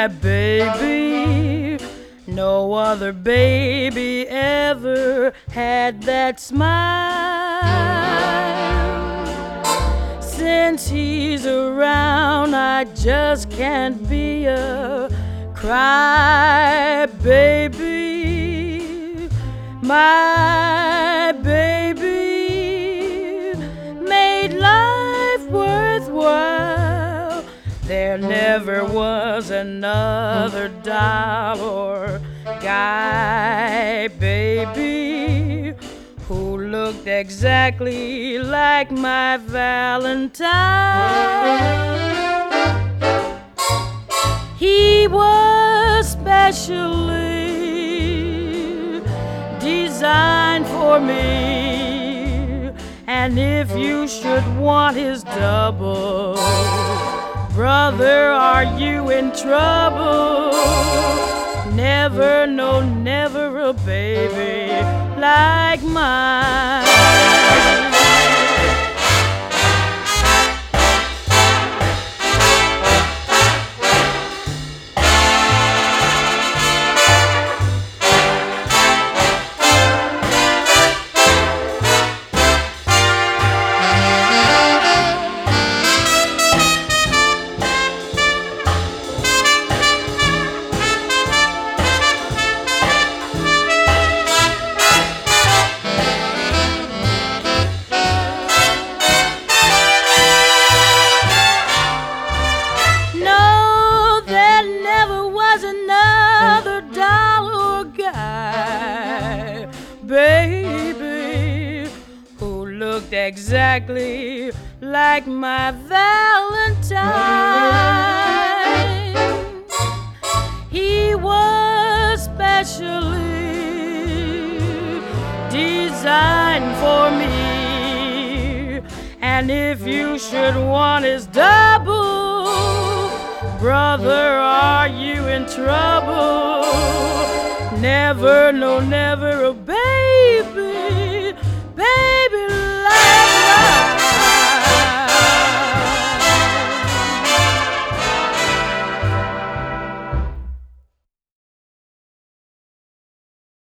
baby. No other baby ever had that smile. Since he's around, I just can't be a cry baby. My baby made life worthwhile. There never was another doll or guy baby who looked exactly like my Valentine. He was specially designed for me, and if you should want his double, brother, are you in trouble? Never, no, never a baby like mine. Baby, who looked exactly like my Valentine. He was specially designed for me, and if you should want his double, brother, are you in trouble? Never, no, never a